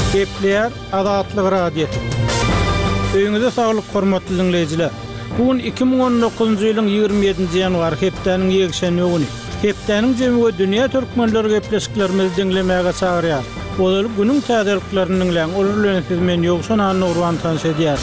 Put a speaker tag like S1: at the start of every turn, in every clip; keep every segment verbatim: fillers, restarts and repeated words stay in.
S1: Kepler Azatlyk Radio. Öňüňizde saglyk hormatly dinleýijiler. Bugün iki bin on dokuzunçy ýylyň ýygrimi ýedinji ýanwar hepdeniň ýekşenbi güni. Hepdeniň jemgy dünýä türkmenleri gepleşiklerimizi dinlemäge çagyrýar. Olaly günüň täzeliklerini dinleýän olurlar siz men ýokşan Nurwan tanış edýär.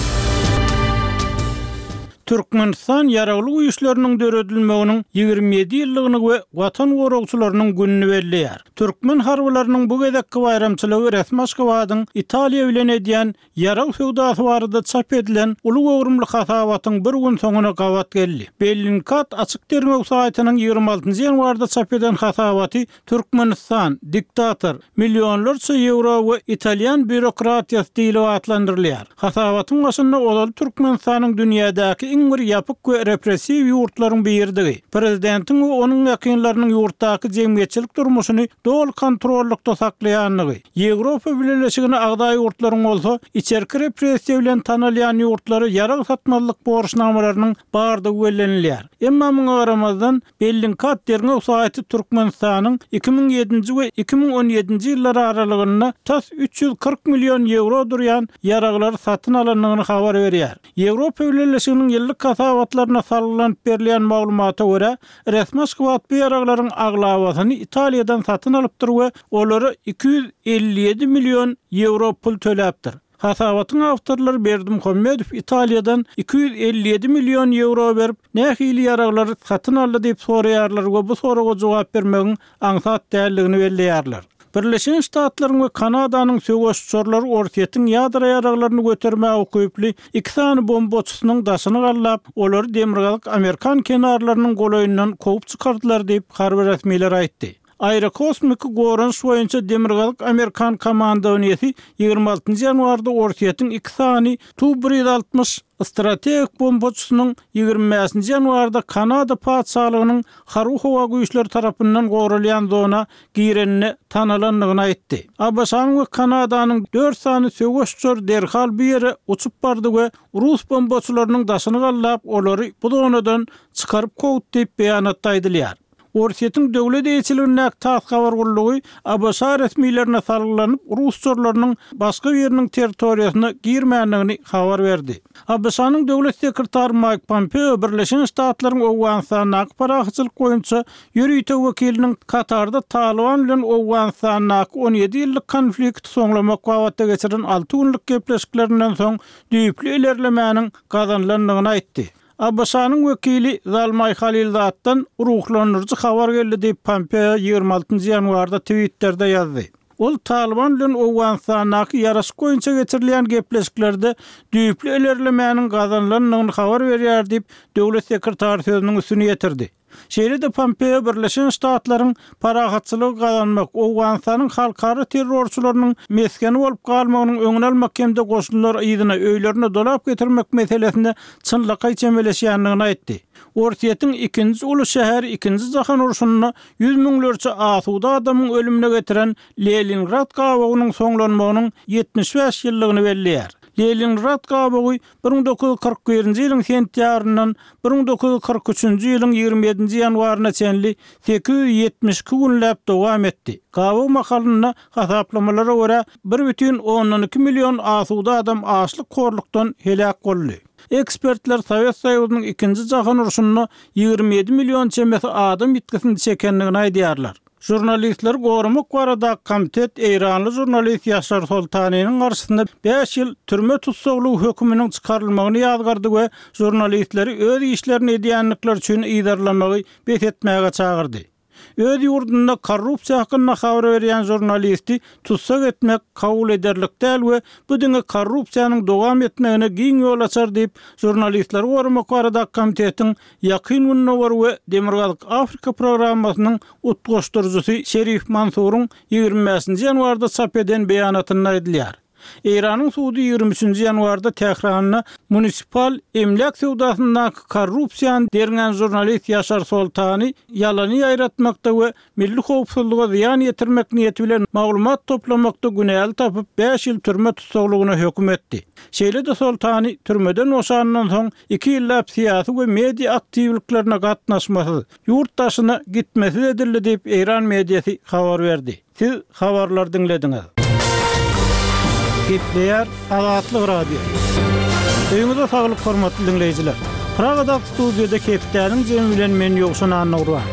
S1: Türkmenistan ýaraglyk güýçleriniň döredilmeginiň ýygrimi ýedi ýyllygyny we watan goragçylarynyň gününi belleýär. Türkmen harbylarynyň bu gezekki bayramçylygy resmi Moskwadyň Italiýa bilen edýän ýarag sowdasy barada çap edilen uly gowrumly hasabatyň bir gün soňuna gawat geldi. Bellingcat açyk terme saýtynyň ýygrimi altynjy ýanwarda çap eden hasabaty Türkmenistan diktator millionlarça euro we Italiýan bürokratiýasy diýilip atlandyrylýar. Hasabatyň başynda olaly Türkmenistanyň dünýädäki iň bir ýapyk we repressiw ýurtlaryň birligi. Prezidentiň we onuň ýakynlarynyň ýurtdaky jemgyýetçilik durmuşyny dol kontrollukda saklaýanlygy. Ýewropa Birleşigine agdaý ýurtlaryň bolsa, içerki repressiw bilen tanalýan ýurtlary ýarag satmalyk borçnamalarynyň bardygy bellenilýär. Emma muňa garamazdan Bellingcat derňe saýty Türkmenistanyň iki bin ýedinji we iki bin on ýedinji ýyllar aralygynda tas üç yüz kırk milyon euro durýan ýaraglar satyn alanyny habar berýär. Ýewropa Birleşiginiň ýyllyk hasabatlaryna sarylanyp berilýän maglumata görä, resmi Moskwa bu ýaraglaryň aglawasyny Italiýadan satyn alypdyr we olary iki yüz elli ýedi milyon euro pul töläpdir. Hasabatyň awtorlary Berdim Hemmedow Italiýadan iki yüz elli ýedi milyon euro berip nähili ýaraglar satyn aldy diýip soraýarlar we bu soraga jogap bermegiň aňsat däldigini belleýärler. Birleşen Ştatlaryň we Kanadanyň söwüşçüleri ortaýetin ýadra ýaraglaryny götermäge öküpli iki sany bombaçysynyň daşyny gallap, olary demirgalyk Amerikan kenarlarynyň golaýyndan kopup çykardylar diýip harby resmiler aýtdy. Aerokosmik gorunç boýunça demirgalyk Amerikan komandawyny ýygrimi altynjy ýanwarda ortaýetin iki sany Tu bir yüz altmış strategik bombaçysynyň ýygrimi beşinji ýanwarda Kanada padşahlygynyň Haru howa güýçleri tarapyndan gorulýan zona girenini tanalanlygyny aýtdy. A B S we Kanadanyň dört sany söwüşçüler derhal bir ýere uçup bardy we Rus bombaçylarynyň daşyny gallap, olary bu zonadan çykaryp koýup diýip beýanatda aýdylýar. Ortaýetin döwlet eýçiligine taýt habar gurulugy A B S resmilerine sarylanyp Rus çorlarynyň başga ýeriniň territoriýasyna girmänligini habar berdi. A B S-nyň döwlet sekretary Mike Pompeo Birleşen Ştatlaryň Owganistanyň akbaraçylyk boýunça ýürüýte wekiliniň Katarda Taliban bilen Owganistanyň on ýedi ýyllyk konflikt soňlamak wagtda geçiren alty günlük gepleşiklerinden soň düýpli ilerlemäniň gazanlandygyny aýtdy. A B S-nyň wekili Zalmay Khalilzaddan ruhlandyrjy habar geldi diýip Pompeo ýygrimi altynjy ýanwarda Twitter'da ýazdy. Ol Taliban bilen Owganistanyň ýaraşyk boýunça geçirilýän gepleşiklerde düýpli ilerlemäniň gazanlandygyny habar berýär diýip döwlet sekretary sözüniň üstüne ýetirdi. Şeýle-de Pompeo Birleşen Ştatlaryň paragatçylygy gazanmak, Owganistanyň halkary terrorçylarynyň meskeni bolup galmagynyň öňüne almak hemde goşunlar ýygyna öýlerine dolap getirmek meselesinde çynlykka çemeleşýändigini aýtdy. Ortaýetin ikinji uly şäher ikinji jahan uruşyna yüz miňlerçe asuda adamyň ölümine getiren Leningrad gawagynyň soňlanmagynyň ýetmiş beş ýyllygyny belleýär. Leningrad gawagy bir bin dokuz yüz kırk birinji ýylyň sentýabryndan bir bin dokuz yüz kırk üçünçi ýylyň ýygrimi ýedinji ýanwaryna çenli sekiz yüz ýetmiş iki günläp dowam etdi. Gawa makalyna hasaplamalara görä bir бүтүn ondan iki milyon asuda adam açlyk korlukdan helak boldy. Ekspertler Sowet Soýuzynyň ikinji jahan uruşyna ýygrimi ýedi milyon çemesi adam ýetgisini çekendigini aýdýarlar. Jurnalistler gorumak barada komitet Eýranly jurnalist Yaşar Soltanyň garşysynda beş ýyl türme tutsaglyk höküminiň çykarylmagyny ýazgardy we jurnalistleri öz işlerini edýänlikler üçin ýydarlamagy betetmäge çagyrdy. Öz ýurdunda korrupsiýa hakynda habar berýän jurnalisti tutsak etmek kabul ederlik däl we bu diňe korrupsiýanyň dowam etmegine giň ýol açar diýip jurnalistler gorumak barada komitetiň ýakyn gününe we Demirgalyk Afrika programmasynyň utgoşdurjusy Şerif Mansuryň ýygrimi beşinji ýanwarda çap eden beýanatynda aýdylýar. Eýranyň suwdy ýygrimi üçünçi ýanwarda Tehranyna munisipal emlak sowdasynda korrupsiýany derňän jurnalist Yaşar Soltany ýalany ýaýratmakda we milli howpsuzlyga ziýan ýetirmek niýeti bilen maglumat toplamakda günäl tapyp beş ýyl türme tutsaglygyna höküm etdi. Şeýle-de Soltany türmeden oşandan soň iki ýyllap syýasy we media aktivliklerine gatnaşmasy, ýurtdaşyna gitmesi edildi diýip Eýran mediýasy habar berdi. Siz habarlar dinlediňiz. Gepleýär Azatlyk radio. Öňüňizde saglyk hormatly dinleýijiler. Pragada studiýada Kepdäniň jemi bilen men ýokşan anagurwan.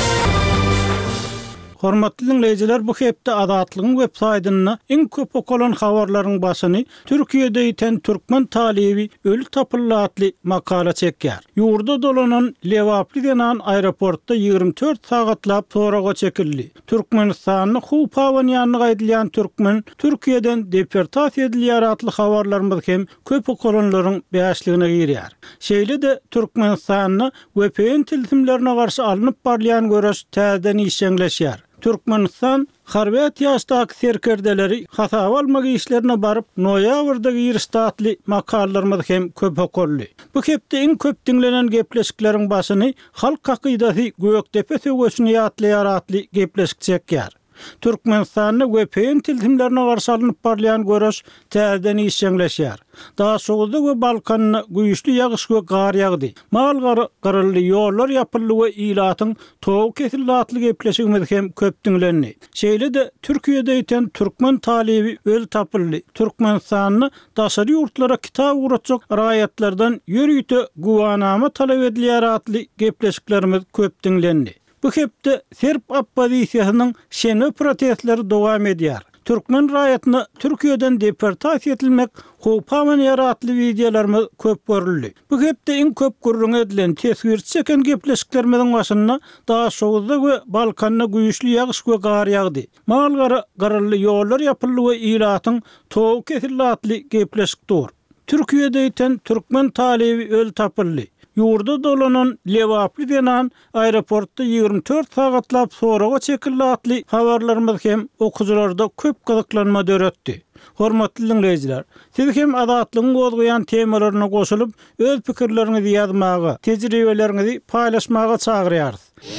S1: Hormatly dinleýijiler, bu hepde Azatlygyň web saýtyna iň köp okulan habarlaryň başyny Türkiýede ýeten türkmen talibi ölü tapyllatly makala çekýär. Ýurda dolanan Lewaply denen aeroportda ýygrimi dört sagatlap soraga çekildi. Türkmenistanyň Hupawan ýanyna gaýdylýan türkmen Türkiýeden deportasiýa edilýär atly habarlarymyz hem köp okulanlaryň beýasligine girýär. Şeýle de Türkmenistanyň W P N tilsimlerine garşy alınıp barlayan görüş täzeden işleňleşýär. Türkmenistan Harbiýat ýaşdaky serkerdeleri hasaba almak işlerine barıp noýabrda ýyrşdatly makallalarymyz hem köp okully. Bu hepde iň köp dinlenen gepleşikleriň başyny halk hakydasy Gökdepe söwgesini ýatlaýar atly gepleşik çekýär. Türkmenistanyň W P N tilsimlerine garşy alınıp barlayan görüş täzeden işleňleşýär. Daha soňda we Balkanyna güýçli ýagyş we gar ýagdy. Mal garylly ýollar ýapyldy we ilatyň tow kesildi atly gepleşigimiz hem köp dinlendi. Şeýle de Türkiýede ýeten türkmen talibi öl tapyldy. Türkmenistanyň daşary ýurtlara kitap uratjak raýatlardan ýörüýte guwanama talap edilýär atly gepleşiklerimiz köp dinlendi. Bu hepde Serb oppozisiýasynyň şene protestleri dowam edýär. Türkmen raýatyna Türkiýeden deportasiýa edilmek Hupawan ýaratly wideolarymyz köp görüldi. Bu hepde iň köp gurrun edilen tesgir çeken gepleşiklerimiziň başyna daha soňda we Balkanyna güýçli ýagyş we gar ýagdy. Mal garylly ýollar ýapyldy we ilatyň tow kesildi atly gepleşik dur. Türkiýede ýeten türkmen talibi öl tapyldy. Ýurda dolanan Lewaply denen aeroportda ýygrimi dört sagatlap soraga çekildi atly habarlarymyz hem okuwçylarda köp gyzyklanma döretdi. Hormatly dinleýijiler, siz hem Azatlygyň gozgaýan temalaryna goşulyp öz pikirleriňizi ýazmagy, tejribeleriňizi paýlaşmagy çagyrýarys.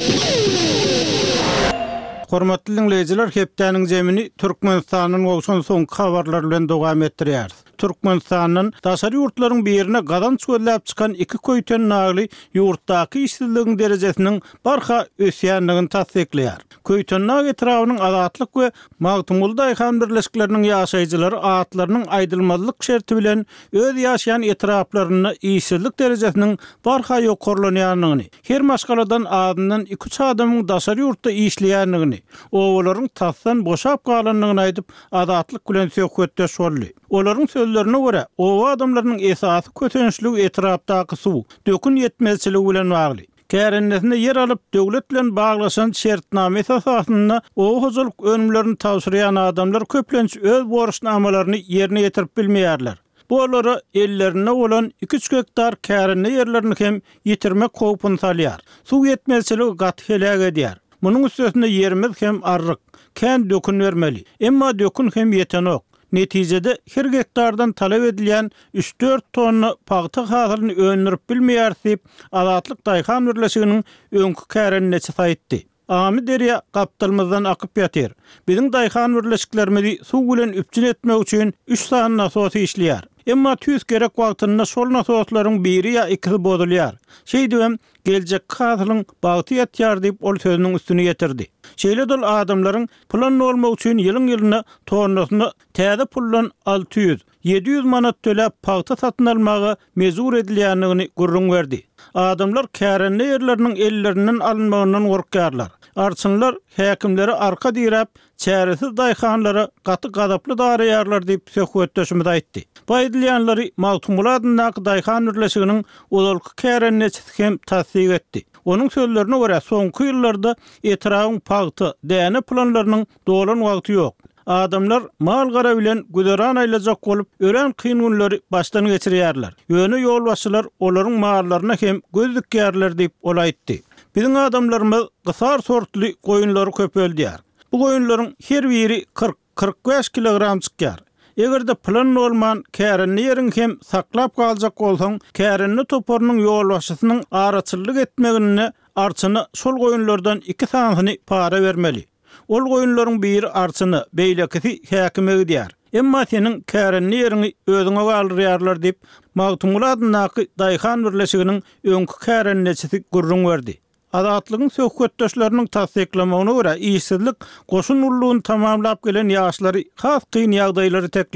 S1: Hormatly dinleýijiler, hepdäniň jemini Türkmenistanyň goşan soňky habarlar bilen dowam etdirýäris. Türkmenistanyň daşary ýurtlaryň birine gadan çölläp çykan iki köýten nagly ýurtdaky işsizligiň derejesiniň barha ösýänligini tasdikleýär. Köýten nag etrawynyň azatlyk we magtymul daýhan birleşikleriniň ýaşaýjylary atlarynyň aýdylmazlyk şerti bilen öz ýaşaýan etraplaryny işsizlik derejesiniň barha ýokurlanýanyny, her maşgaladan adyndan iki üç adamyň daşary ýurtda işleýänligini, owalaryň tasdan boşap galanlygyny aýdyp azatlyk bilen söhbetdeş boldy. Olaryň sözlerine göre, owa adamlarynyň esasy kötençligi etrapdaky suw, dökün ýetmezçiligi bilen bagly. Kärennesinde yer alyp döwlet bilen baglaşan şertname esasyna owa hojalyk önümlerini tawsyryan adamlar köplenç öz borçnamalaryny ýerine ýetirip bilmeýärler. Bu olara ellerine olan iki üç hektar kärenli yerlerini hem ýetirmek howpyny salýar. Suw ýetmezçiligi gat helak edýär. Munyň üstüne yerimiz hem arryk, kän dökün bermeli. Emma dökün hem ýetenok. Netijede her hektardan talep edilýän üç dört tonna paýta hasylyny öňürip bilmeýär diýip Azatlyk daýhan birleşiginiň öňkü kärenine çytaýtdy. Amy derýa gapdalmazdan akyp ýatyr. Biziň daýhan birleşiklerimizi suw bilen üpçün etmek üçin üç sany nasosy işleýär. Emma tüýs gerek wagtynda şol nasoslaryň biri ýa ikisi bozulýar. Şeýdibem geljek hasylyň bagty ýatýar diýip ol sözüniň üstüne ýetirdi. Şeýle dol adamlaryň plan bolmak üçin ýylyň ýylyna tonnasyny täze pullan alty ýüz ýedi ýüz manat töläp paýta satyn almagy mezur edilýänligini gurrun berdi. Adamlar kärenli ýerleriniň ellerinden alınmagyndan gorkýarlar. Arçynlar häkimleri arka dirap çäresiz daýhanlara gaty gadaply daraýarlar diýip söhbetdeşimiz aýtdy. Baýdylýanlary Magtumul adyndaky daýhan birleşiginiň ozalky kärenine hem tasdik etdi. Onun sözlerine göre soňky ýyllarda etrawyň paýty däne planlarynyň dolan wagty ýok. Adamlar mal gara bilen güderan aýlajak bolup, ören kyn günleri başdan geçirýärler. Ýöne ýolbaşçylar olaryň mallaryna hem göz dikýärler diýip ol aýtdy. Biziň adamlarymyz gysar sortly goýunlary köpeldiýär. Bu goýunlaryň her biri kırk kırk beş kilogram çykýar. Egerde plan bolman kärenli ýeriň hem saklap galjak bolsaň, kärenli toparynyň ýolbaşçysynyň araçylyk etmegine arçyny şol goýunlardan iki sanyny para bermeli. Ol goýunlaryň biri arçyny beýlekisi häkime gidýär. Emma seniň kärenli ýeriňi özüňe galdyrýarlar diýip Magtumul adyndaky daýhan birleşiginiň öňkü kärenneçisi gurrun berdi. Azatlygyň söhbetdeşleriniň tasdiklamagyna görä işsizlik goşun ullugyny tamamlap gelen ýaşlary has kyn ýagdaýlary tekleýär.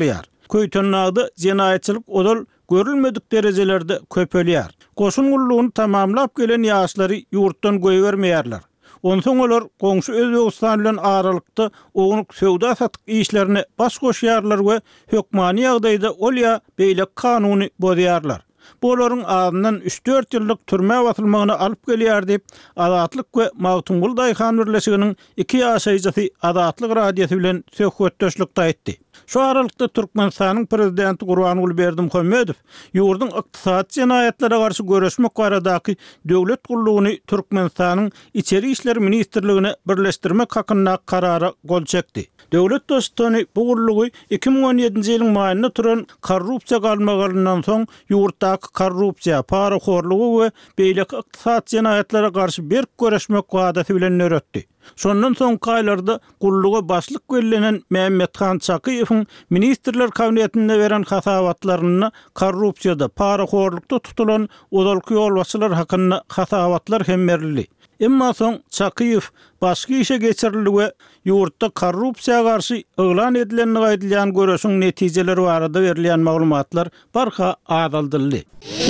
S1: köýtenlagda jenayetçilik odal görülmedik derejelerde köpelýär. Goşun gullugyny tamamlap gelen ýaşlary ýurtdan goýbermeýärler. Onsoň olar goňşy Özbegistan bilen aralykda oňuň söwda satyk işlerini baş goşýarlar we hökmany ýagdaýda olýa beýlek kanuny bozýarlar. Bu olaryň adyndan üç dört ýyllyk türme watylmagyny alyp gelýär diýip Azatlyk we Magtungul Daýhan birleşiginiň iki ýaşaýjysy Azatlyk radiosy bilen söhbetdeşlikde aýtdy. Şu aralykda Türkmenistanyň prezidenti Gurbanuly Berdimuhammedow ýurdun ykdysat jenayetlere garşy görüşmek baradaky döwlet gullugyny Türkmenistanyň içeri işler ministrligine birleşdirmek hakynda karara gol çekdi. Döwlet dostany bu gullugy iki ming on ýedinji ýylyň maýynda turan korrupsiýa galmagaryndan soň ýurtdaky korrupsiýa, paraxorlugy we beýlek ykdysat jenayetlere garşy bir görüşmek wagty bilen nöretdi. Şondan soň kaýlarda gullugy başlyk göllenen Mehmethan Çakyýewiň ministrler kabinetinde beren hasawatlaryny korrupsiýada, paraxorlukda tutulan odalky ýolbaşçylar hakynda hasawatlar hem berildi. Emma soň Çakyýew başga işe geçirildi we ýurtda korrupsiýa garşy elan edilen gaýdylýan görüşiň netijeleri barada berilýän maglumatlar barha adaldyldy.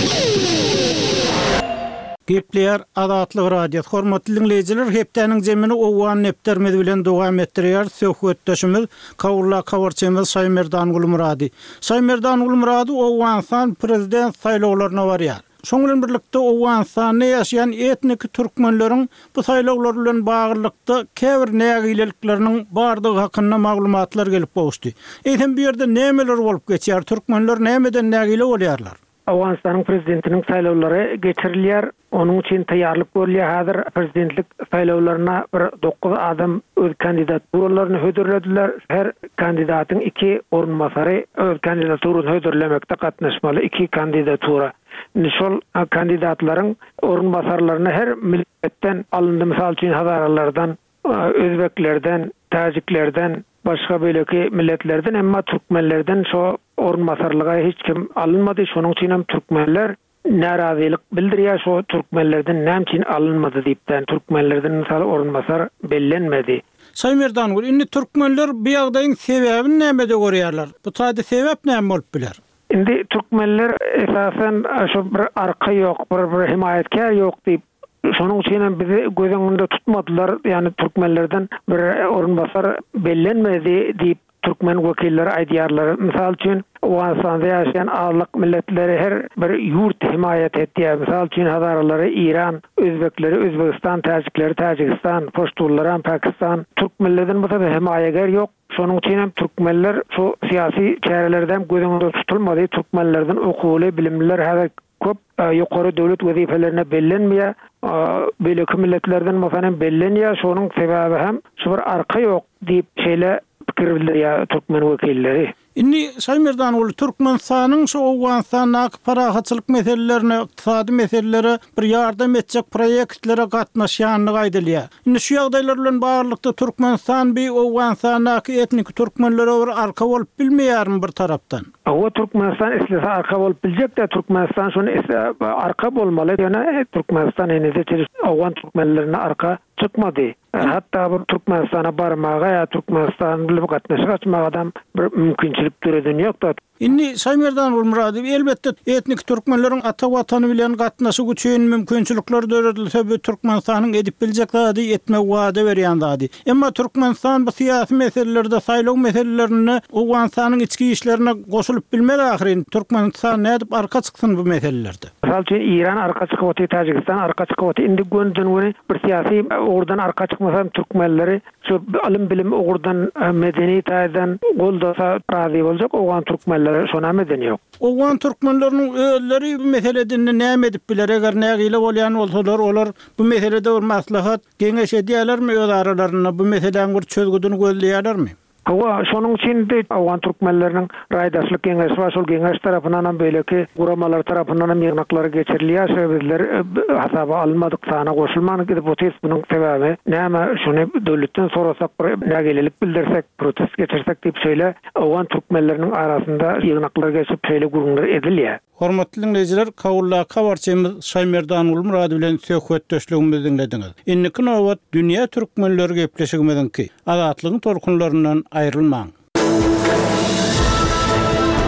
S1: Gepler Azatlyk radio hormatly dinleyijiler, hepdeniň jemini owan neptermedi bilen dowam etdirýär. Söhbetdeşimiz Kawulla Kawarçymyz Saýmerdan Gulmurady. Saýmerdan Gulmurady Owgansan prezident saýlawlaryna barýar. Şoň bilen birlikde Owgansanda ýaşaýan etnik türkmenleriň bu saýlawlar bilen baglykda käbir nägilelikleriniň bardygy hakynda maglumatlar gelip bolşdy. Eýsem bu ýerde nämeler bolup geçýär? Türkmenler nämeden nägile bolýarlar?
S2: Awganistanyň prezidentiniň saýlawlary geçirilýär. Onuň üçin taýýarlyk görülýär. Häzir prezidentlik saýlawlaryna bir dokuz adam öz kandidaturalarını hödürlediler. Her kandidatyň iki orunmasary öz kandidaturyny hödürlemekde gatnaşmaly. iki kandidatura. Şol kandidatlaryň orunmasarlaryny her milletten alındy. Mysal üçin Hazaralardan, Özbeklerden, Tajiklerden, başga beýleki milletlerden, emma türkmenlerden şo orunmasarlyga hiç kim alınmady. Şonuň üçin hem türkmenler narazylyk bildirýär. Şo türkmenlerden näme üçin alınmady diýipden türkmenlerden mysal orunmasar bellenmedi.
S1: Saýmerdan gol, indi türkmenler bu ýagdaýyň sebäbini nämede görýärler? Bu taýda sebäp näme bolup biler?
S2: Indi türkmenler esasen şo bir arka ýok, bir, bir himayetkär ýok diýip şonuň üçin bizi göz öňünde tutmadylar. Ýani türkmenlerden bir orunmasar bellenmedi diýip türkmen wekilleri aýdýarlar. Mysal üçin Owganstanda ýaşaýan arlyk milletleri her bir ýurt himayet etýär. Mysal üçin Hazaralary İran, Özbekleri Özbegistan, Tajikleri Tajikistan, Poştullar Pakistan. Türkmenlerden bu tabi himayeger ýok. Şonuň üçin hem türkmenler şu siyasi çärelerden göz öňünde tutulmady. Türkmenlerden okuly, bilimliler häzir köp ýokary döwlet wezipelerine bellenmeýär. Beýleki milletlerden masalan bellenýär. Şonuň sebäbi hem şu bir arka ýok diýip şeýle pikir bildirýär türkmen wekilleri.
S1: Indi Saýmerdan ol Türkmenistanyň şu Owganstanyň parahatçylyk meselelerini, ykdysady meselelere bir ýardam etjek proýektlere gatnaşýanyny gaýdylýar. Indi şu ýagdaýlar bilen barlykda Türkmenistan bir Owganstanyň etnik türkmenlere bir arka bolup bilmeýärmi bir tarapdan?
S2: O Türkmenistan eslese arka bolup biljek de Türkmenistan şonu arka bolmaly. Ýöne Türkmenistan enede Owgan türkmenlerine arka çykmady. Hatta bu Türkmenistan'a barmaga ya Türkmenistan bilen gatnaşyk açmak adam bir mümkinçilik göreden ýok.
S1: Indi Saýmerdan Gulmurady, elbetde etnik türkmenleriň ata watany bilen gatnaşyk üçin mümkinçilikler döredilse bu Türkmenistanyň edip biljek zady etmek wada berýän zady. Emma Türkmenistan bu syýasy meselelerde saýlaw meselelerini Owganstanyň içki işlerine goşulyp bilmeli ahyrin. Türkmenistan nädip arka çyksyň bu meselelerde?
S2: Misal üçin İran arka çykyp, Tajikistan arka çykyp, indi göndün bir syýasy ordan arka çykmasam türkmenleri şu alim bilim ogurdan medeni taýdan goldasa razy boljak. Owgan türkmenleri şona medeni ýok.
S1: Owgan türkmenleriniň öýleri bu meseleden näme edip biler? Eger nägile bolýan bolsalar, olar bu meselede bir maslahat geňeş edýärlermi öz aralaryna? Bu meseleň bir çözgüdüni gözleýärlermi?
S2: Hawa şonuň üçin de Owgan türkmenleriniň raýdaşlyk geňeşi we şol geňeş tarapyndan hem beýleki guramalar tarapyndan hem ýygnaklary geçirilýär. Sebäpler hasaba almadyk sana goşulmany gidip protest bunyň sebäbi näme şunu döwletden sorasak, nägelelik bildirsek, protest geçirsek diýip şeýle Owgan türkmenleriniň arasynda ýygnaklary geçip şeýle gurulmalar edilýär.
S1: Hormatly dinleyijiler, Kawulla Kawarçymyz Saýmerdan Gulmurady bilen söhbetdeşligimizi dinlediňiz. Inniki nowat dünýä türkmenleri gepleşigimizinki azatlygyň torkunlaryndan aýrylmaň.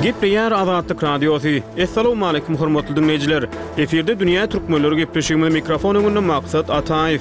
S3: Gepleýär Azatlyk Radiosu. Assalamu alaykum hormatly dinleýijiler. Eferde dünýä türkmenleri gepleşigine mikrofon öňünde maksat Ataýew.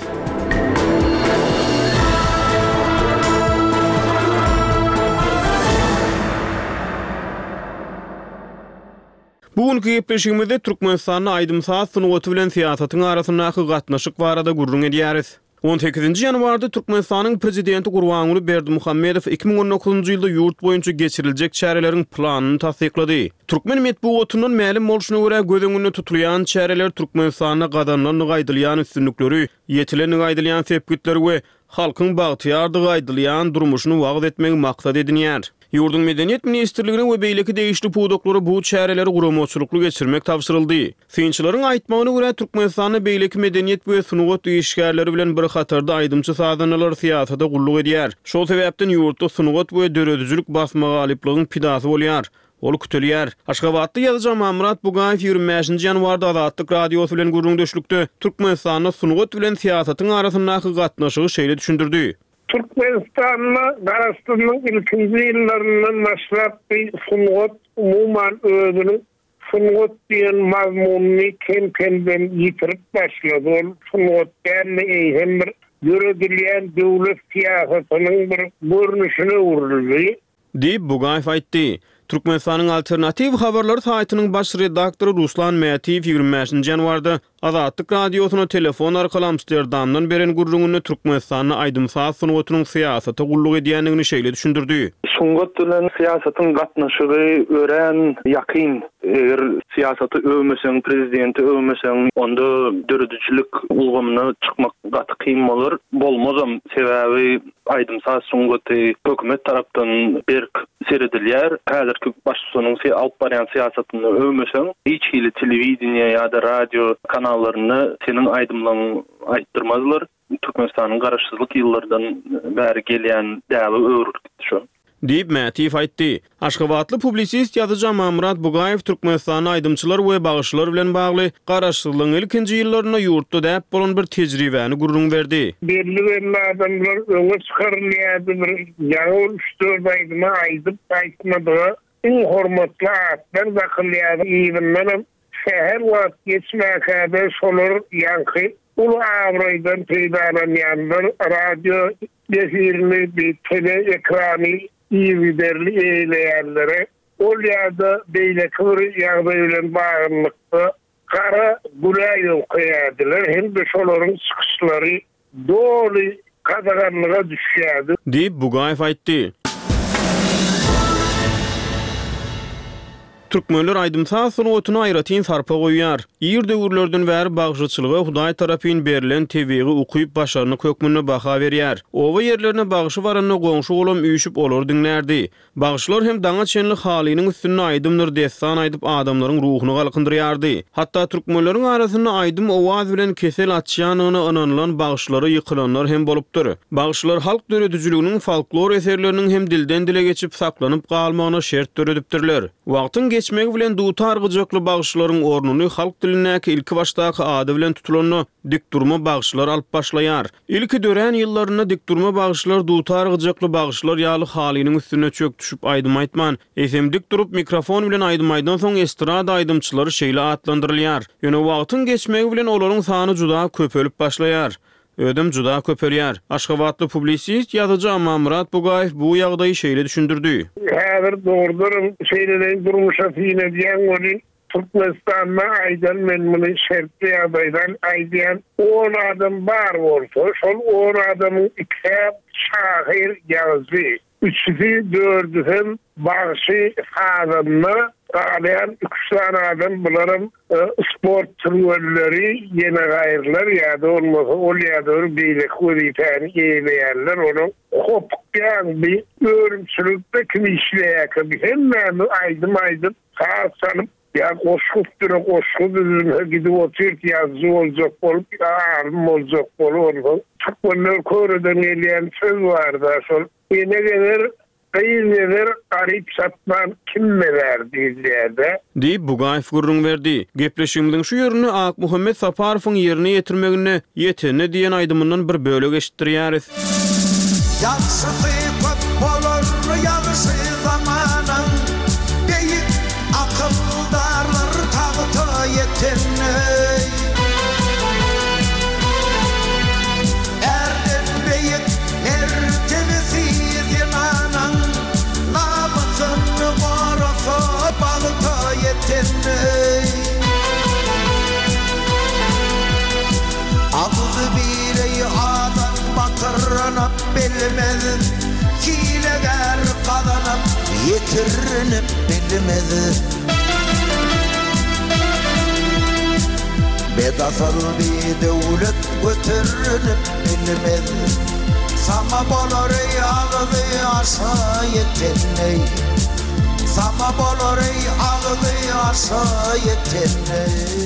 S3: Bugünkü gepleşigimizde Türkmenistanyň aýdymsaz sunugaty bilen siýasatyň arasyndaky gatnaşyk barada gurrun edýäris. on sekizinji ýanwarda Türkmenistanyň prezidenti Gurbanuly Berdimuhammedow iki bin on dokuzunji ýylda ýurt boýunça geçiriljek çäreleriň planyny tasdiklady. Türkmen medeniýetiniň ma'lum bolşuny görä göz öňünde tutulýan çäreler Türkmenistanyna gadanlan gaýdylýan üstünlikleri, ýetilen gaýdylýan sepgitleri we halkyň bagtyardy gaýdylýan durmuşyny wagt etmek maksat edinýär. Ýurdun Medeniýet Ministrliginiň we beýleki degişli pudoklary bu çäreleri guramaçylykly geçirmek tapşyryldy. Synçylaryň aýtmagyna görä Türkmenistanyň beýleki medeniýet we sunugat işgärleri bilen bir hatarda aýdymçy sadanylar siýasata gulluk edýär. Şol sebäpden ýurtda sunugat we döredüjilik basma galyplygyň pidasy bolýar. Ol kütülýär. Aşgabatda ýazyjy Mamrat Bugaýew ýigirmi beşinji ýanwarda Azatlyk Radiosu bilen gurrun döşlükde Türkmenistanyň sunugat bilen siýasatyň arasyndaky gatnaşygy şeýle düşündirdi.
S4: Türkmenistan'la Darastan'ın ilkinci yıllarından başlap bir sunugat umuman ödünü sunugat diyen mazmununu kemkenden yitirip başladı. Sunugat derli eyhem bir yürüdüleyen devlet siyasetinin bir görünüşüne vuruldu.
S3: Deyip Bugaýew aýtdy. Türkmenistanyň Alternativ Habarlar saýtynyň baş redaktory Ruslan Mätiýew ýigirmi beşinji ýanwarda Azatlyk Radiosyna telefon arkaly Amsterdamdan beren gurrungyny Türkmenistanyň aýdymsaz sunugatynyň siýasaty gulluk edýändigini şeýle düşündirdi.
S5: Sunugat bilen siýasatyň gatnaşygy ören ýakyn. Eger siýasaty öwmeseň, prezidenti öwmeseň, onda döredüjilik ulgamyna çykmak gaty kyn bolar. Bolmazam sebäbi aýdymsaz sunugaty hökümet tarapdan berk seredilýär. Häzirki başlygynyň siýasat alyp barýan siýasatyny öwmeseň, hiç hili telewiziýa ýa-da radio kanallaryny senin aýdymlaryň aýtdyrmazlar. Türkmenistanyň garaşsyzlyk ýyllardan bäri gelýän däli öwrük şu.
S3: Deyip Mätiýew aýtdy. Aşgabatly publisist ýazyjy Mamrat Bugaýew Türkmenistanyň aýdymçylar we bagyşlar bilen bagly garaşsyzlygyň ilkinji ýyllaryna ýurtda däp bolan bir tejribäni gurrun berdi.
S4: Belli belli adamlar öňe çykarylýar bir ýaňy üç-dört aýdyma aýdyp aýtmady. Iň hormatly atlar zakylýar. Ýa-da şäher wagt geçmäkäde şolar ýanky ulu awraýdan peýdalanýanlar radio efirini bir tele ekrany ýygyderli eýleýärlere ol ýa-da beýleki bir ýagdaý bilen baglykda kara gulaý okýardylar. Hem de şolaryň çykyşlary doly kadaganlyga düşýärdi.
S3: Deyip Bugaýew aýtdy. Türkmenler aýdymsaz sunugatyny aýratyn sarpa goýýar. Ýer döwürlerden bäri bagşyçylyga Hudaý tarapyn berilen tebigy ukyp başaryny kökmüne baha berýär. Owa ýerlerine bagşy baranyny goňşy golam üýşüp olar diňlärdi. Bagşylar hem daňa çenli halynyň üstüne aýdymdyr destan aýdyp adamlaryň ruhuny galkındyrýardy. Hatda türkmenleriň arasynda aýdym owaz bilen kesel atýanyny ananylan bagşylary ýykylanlar hem bolupdyr. Bagşylar halk döredüjiliginiň folklor eserleriniň hem dilden dile geçip saklanyp galmagyna şert döredipdirler. Wagtyň geçmegi bilen dutar gyjakly bagşylaryň ornuny halk dilinäki ilki başdaky ady bilen tutulany dikdurma bagşylar alyp başlaýar. Ilki dören ýyllaryna dikdurma bagşylar dutar gyjakly bagşylar ýaly halynyň üstüne çök düşüp aýdym aýtman. Esem dik durup mikrofon bilen aýdymaýdan soň estrada aýdymçylary şeýle adlandyrylýar. Ýöne wagtyň geçmegi bilen olaryň sany juda köpelip başlaýar. Ödüm juda köpelýär. Aşgabatly publisist ýazyjy Mamrat Bugaýew bu ýagdaýy şeýle düşündirdi.
S4: Häzir dogrudur şeýle durmuşa fiýne diýen bolýar. Türkmenistan'a aýdan men muny şertli ýagdaýdan aýdýan on adam bar bolsa, şol on adamyň iki şahyr ýazy, üçüsi dördü hem bagşy adamlar Alyan üç adam bularım e, sport türleri yeni gayrlar ya da olmasa ol ya da bir kuriyten eyleyerler onu kopyan bir örümçülükte kim işleyek bir hemen aydım aydım saat sanıp ya koşkuttur koşkuttur gidip oturup yazı olacak olup ağrım olacak olup çok bunlar korudan gelen söz vardı asıl yine gelir Beyler arayıp satman kim verdi diyede.
S3: Deyip Bugaýew gurrun verdi. Gepleşigimiň şu ýerini Ak Muhammed Saparowyň ýerine ýetirmegine ýetene diýen aýdymyndan bir bölek eşitdirýäris. Ýaşy köp bolar ýaşy zamanyň, beýik
S6: bilmez, hilegar kazanıp yetirinip bilmez. Bedasal bir devlet götürünüp bilmez. Sama bolor ağzı aşağı yeteney. Sama bolor ağzı aşağı yeteney.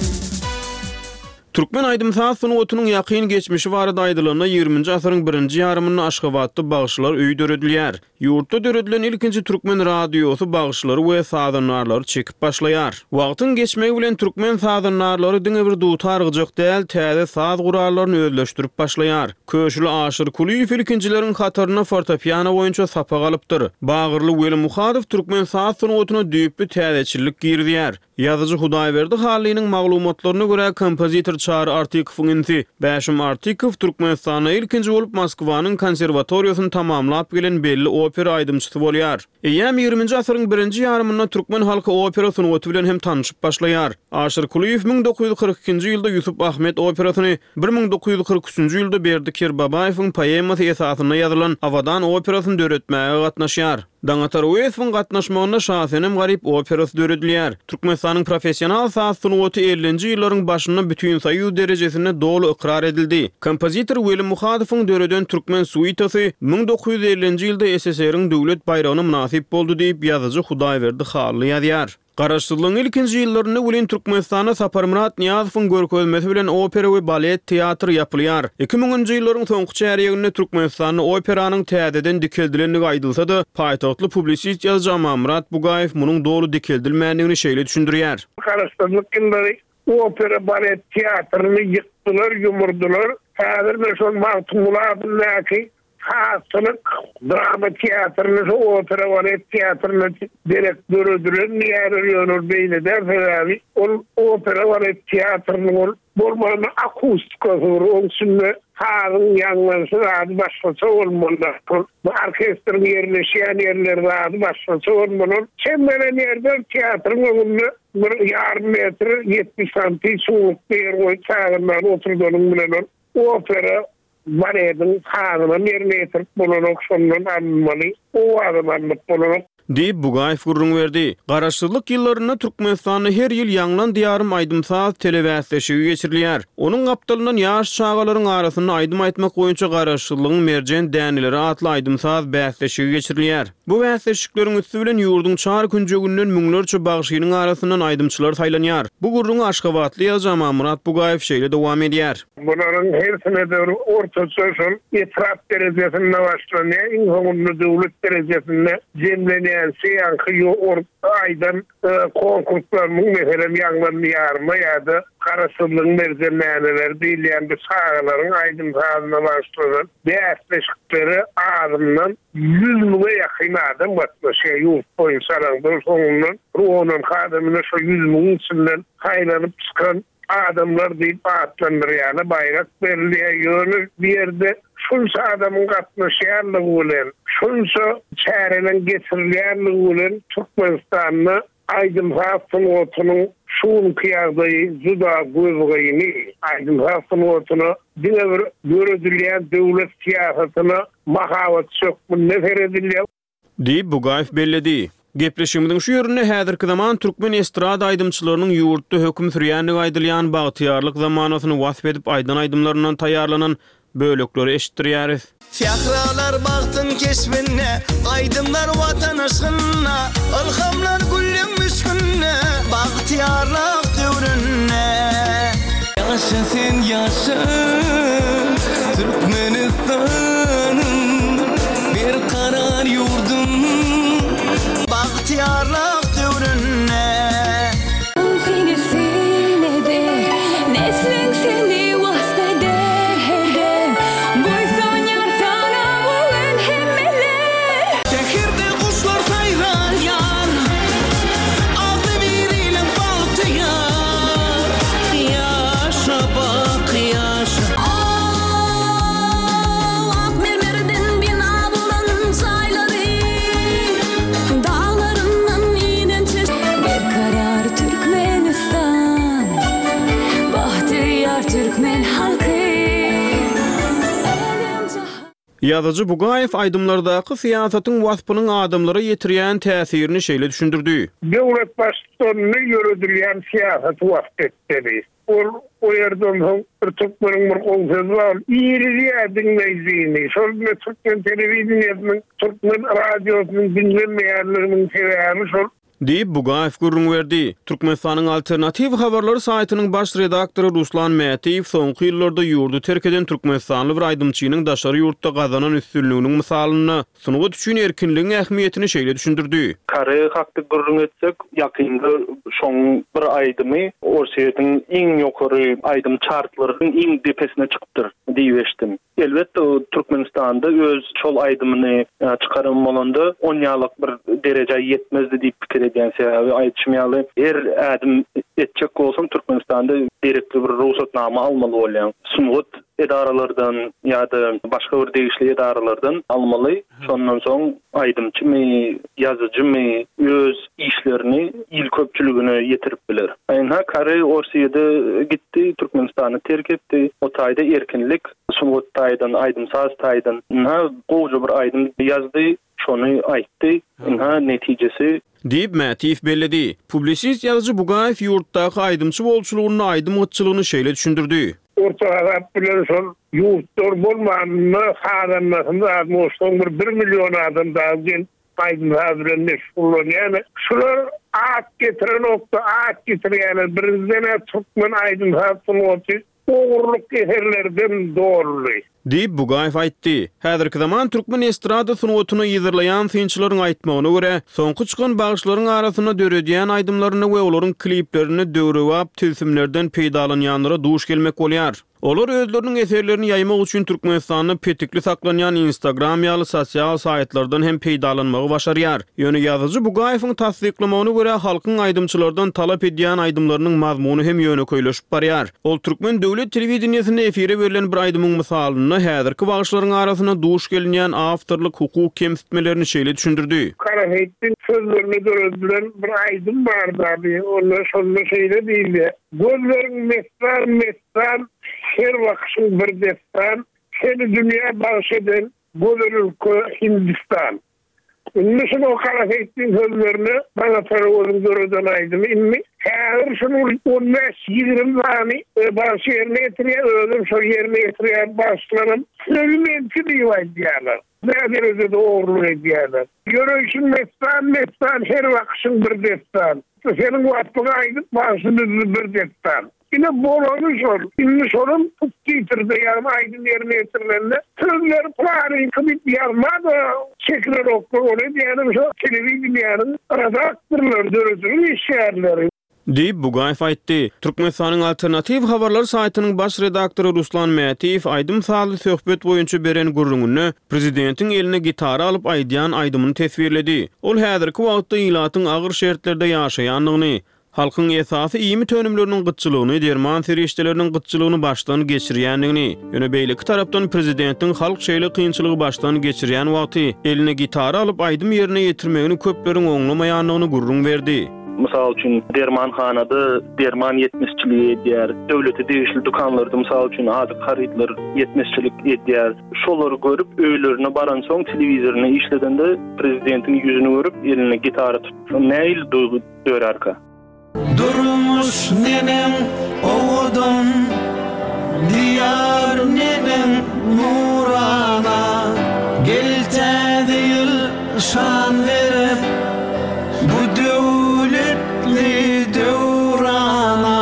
S3: Türkmen Aydymsaz sunuwatynyň ýakyn geçmişi barada aýdylyna ýygrüminji asyryň birinji ýarymyny Aşgabatda bagşylar öý döredilýär. Ýurtda döredilen ilkinji Türkmen radiosy bagşylary we sazanarlary çekip başlaýar. Wagtyň geçmegi bilen Türkmen sazanarlary diňe bir dutar gyjak däl täze saz gurarlaryny özleşdirip başlaýar. Köşüli Aşyr Kuliýew ilkinjileriň hataryna fortepiano boýunça sapa galypdyr. Bagyrly Weli Muhadow Türkmen saz sunuwatyna düýüp bir täzeçilik girdiýär. Ýazyjy Hudaýberdi Halynyň maglumatlaryna görä kompozitor Çar Artikowyň inti Bäşim Artikow Türkmenistana ilkinji bolup Moskwanyň konserwatoriýasyny tamamlap gelen belli opera aýdymçysy bolýar. Eýem ýygrüminji asyryň birinji ýarymynda Türkmen halky opera sunuwaty bilen hem tanyşyp başlaýar. Aşyr Kuliýew ming dokuz ýuz kırk ikinji ýylda Ýusuf Ahmet operasyny, bir ming dokuz ýuz kırk üçinji ýylda Berdikir Babaýewiň poemasy esasyna ýazylan Awadan operasyny döretmäge gatnaşýar. Daňatar Uýeswiň gatnaşmagyna şahsenem garyp operasy döredilýär. Türkmenistanyň professional saz sunuwaty ellinji ýyllaryň başynda bütün saýy derejesinde dolu ikrar edildi. Kompozitor Weli Muhadowyň döreden Türkmen suitasy ming dokuz ýuz ellinji ýylda S S R-iň döwlet bayragyna münasip boldy diýip ýazyjy Hudaýberdi Haly ýazýar. Garaşsyzlygyň ilkinji ýyllaryny bilen Türkmenistana Saparmurat Niýazowyň görkezmesi bilen opera we balet teatry ýapylýar. iki miňinji ýyllaryň soňky çäreginde Türkmenistanyň operanyň täzeden dikeldilendigi aýdylsa-da, paýtagtly publisist ýazgy Mamrat Bugaýew munyň dolu dikeldilmänligini şeýle düşündirýär.
S4: Garaşsyzlyk ýyllary opera balet teatryny ýykdylar, ýumurdylar. Häzir de şol magtumulatyndaky hastalyk drama teatryny, opera balet teatryny direktör ödülen ýerler beýle dersäbi, ol opera balet teatryny bolmagy akustika soňsunda haýyň ýanglansy ady başgaça bolmaly. Orkestr ýerleşýän ýerlerde ady başgaça bolmaly. Çemberen ýerde teatryň bir yarım metre yetmiş santim soğuk bir yer çağırman oturduğum bilen opera baledin sağına bir metre bulunup sonundan anlamalı o adam anlıp bulunup
S3: Deyip Bugaýew gurrun berdi. Garaşsyzlyk ýyllaryna Türkmenistanyň her ýyl ýanglan diýarym aýdymsaz telewäsleşigi geçirilýär. Onuň gapdalyndan ýaş çağalaryň arasyny aýdym aýtmak boýunça garaşsyzlygyň merjen dänileri atly aýdymsaz bäsleşigi geçirilýär. Bu bäsleşikleriň üstü bilen ýurdun çar günjegünden müňlerçe bagşynyň arasyndan aýdymçylar saýlanýar. Bu gurruny Aşgabatly ýazgy Mamrat Bugaýew şeýle dowam edýär.
S4: Bunlaryň hersine de ortaça şol etraf derejesinde başlanýar, iňhoňly döwlet derejesinde jemlenýär. Siyankı or aydan konkurslar mı mesela yanglan yarma ya da karasızlığın merzenmeneler diýilýän bir sağaların aydın sağına başlanan bäsleşikleri ağzından yüz miňe ýakyn adam gatnaşýar ýurt boýunça sarangdan soňundan ruhunun kadamyna şu yüz miň içinden haýlanyp çykan adamlar diýip atlandyrýar, bayrak berilýär bir ýerde şunsa adamın gatnaşýarlygy bilen, şunsa çärelen geçirilýärligi bilen Türkmenistanyň aýdymsaz sunuwatynyň şuň kıyardaý juda gözgäýini, aýdymsaz sunuwatyny diňe bir göredilýän döwlet siýasatyna mahawat çökmün nefer edilýär.
S3: Diýip Bugaýew belledi. Gepleşigimiň şu ýerine häzirki zaman Türkmen estrada aýdymçylarynyň ýurtda höküm sürýänligi aýdylýan bagtyýarlyk zamanasyny wasp edip aýdan aýdymlaryndan taýýarlanan bölekleri eşitdirýäris.
S6: Fiyakralar baktın keşfine, aydımlar vatan aşkına, ılhamlar güllüm müşkünne, bahtiyarlık dövrünne. Yaşa sen yaşa, Türkmenistan'ın bir karar yurdun, bahtiyarlık dövrünne.
S7: Seni seni de, neslin seni vasteder her dem, boysan yar sana bugün hemmeler.
S6: Şehirde kuşlar sayran yar, adı biriyle bahtiyar. Yaşa bak yaşa,
S3: Ýazyjy Bugaýew aýdymlardaky siýasatyň waspynyň adamlara ýetirýän täsirini şeýle düşündirdi.
S4: Döwlet başçylygyny ýöredilýän siýasat wagtetleri. Ol o yerden soň bir türkmeniň bir gowsy bar. Ýerine dinleýjini, şol bilen türkmen telewizionynyň, türkmen radiosynyň dinlenmeýänliginiň sebäbi şol.
S3: Diýip Bugaýew gurrun berdi. Türkmenistanyň Alternativ habarlary saýtynyň baş redaktory Ruslan Mätiýew soňky ýyllarda ýurdu terk eden türkmenistanly bir aýdymçynyň daşary ýurtda gazanan üstünlüğiniň misalyny, sunugy üçin erkinligiň ähmiýetini şeýle düşündirdi.
S5: Kary hakda gurrun etsek, ýakynda şoň bir aýdymy Orsiýetiň iň ýokary aýdym chartlarynyň iň depesine çykypdyr diýip eşitdim. Elbetde Türkmenistanda öz şol aýdymyny çykarym bolanda on ýalyk bir derejä ýetmezdi diýip pikir edýän sebäbi aýtmaýaly. Er ädim etjek bolsam Türkmenistanda direktli bir ruhsatnama almaly bolýan. Sunugut edaralardan ýa-da başga bir degişli edaralardan almaly. Şondan soň aýdymçymy, ýazyjymy öz işlerini il köpçüligine ýetirip biler. Aýna Kary Orsiýede gitdi, Türkmenistany terk etdi. O taýda erkinlik sunugut taýdan, aýdymsaz taýdan gowja bir aýdym ýazdy, şonu aýtdy. Inha netijesi
S3: diýip Mätiýew belledi. Publisist ýazyjy Bugaýew ýurtdaky aýdymçy bolçulugyny, aýdymçylygyny şeýle düşündirdi.
S4: Orta Arap bilen şol ýurtlar bolmanyny haýranmasynda moştoň bir bir milyon adam dagyn aýdymlar bilen meşgullanýar. Şular at getiren okda at getirýär. Birizden türkmen aýdymlar sunugy oğurluk eserlerden doğruly.
S3: Diýip Bugaýew aýtdy. Häzirki zaman türkmen estrada sunuwatyny ýyzyrlaýan synçylaryň aýtmagyna görä, soňky çykan bagyşlaryň arasyna döredýän aýdymlaryny we olaryň kliplerini döwrewap tüzümlerden peýdalanýanlara duş gelmek bolýar. Olar özleriniň eserlerini ýaymak üçin Türkmenistanyny petikli saklanýan Instagram ýaly sosial saýtlardan hem peýdalanmagy başarýar. Ýöne ýazyjy Bugaýewiň tasdiklamagyna görä halkyň aýdymçylardan talap edýän aýdymlarynyň mazmuny hem ýöne köýleşip barýar. Ol türkmen döwlet telewizionyny efire berilen bir aýdymyň misalyny häzirki bagyşlaryň arasyna duş gelinýän awtorlyk hukuk kemsitmelerini şeýle düşündirdi.
S4: Karahettin sözlerini döredilän bir aýdym bardy. Onlar şonda şeýle diýdi. Gözleriň mesran mesran her vakşın bir destan, seni dünya bağış eden Gözül Hindistan. İnmişin o Karahettin sözlerini bana sonra oğlum görüden aydım. İnmi, her şunun on beş yirmi tane bağış yerine getiriyor, öldüm şu yerine getiriyor bağışlarım. Sözümenti diyor diyorlar. Ne derece de oğurlu ediyorlar. Görüşün mestan mestan, her vakşın bir destan. Senin vaktına aydıp bağışını bir destan. Yine bolany şol. Inni şolum tutýyrdy ýa-da aýdym ýerine ýetirilenle. Sözler plaryň kybit ýarmady. Çekler okul olup ýa-da şo telewizionyň redaktorlar döredilýär işgärleri.
S3: Diýip Bugaýew aýtdy. Türkmenistanyň Alternativ habarlar saýtynyň baş redaktory Ruslan Mätiýew aýdym saly söhbet boýunça beren gurrungyny prezidentiň eline gitara alyp aýdýan aýdymyny tesvirledi. Ol häzirki wagtda ýylatyň agyr şertlerde ýaşaýanlygyny, halkyň esasy ýymy tönümleriniň gytçylygyny, derman serişdeleriniň gytçylygyny başdan geçirýändigini, ýöne beýleki tarapdan prezidentiň halk şeýle kynçylygy başdan geçirýän wagty eline gitara alyp aýdym ýerine ýetirmegini köpleriň oňlamaýanlygyny gurrun berdi.
S5: Misal üçin dermanhanada derman yetmişçiligi edýär. Döwleti degişli dukanlarda misal üçin adyk harytlar yetmişçilik edýär. Şolary görüp öýlerine baran soň telewizoryny işledende prezidentiň ýüzüni görüp eline gitara tutdy. Näil duýgy dörarka.
S6: Durmuş nenem oğudum, diyar nenem murana, geltedi yıl şan verip bu döwletli döwrana.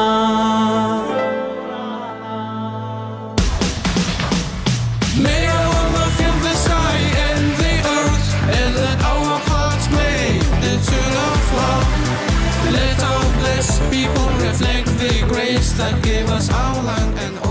S6: May our love fill the sky and the earth, and let our hearts make the tune of love. Let our blessed people reflect the grace that gave us our land and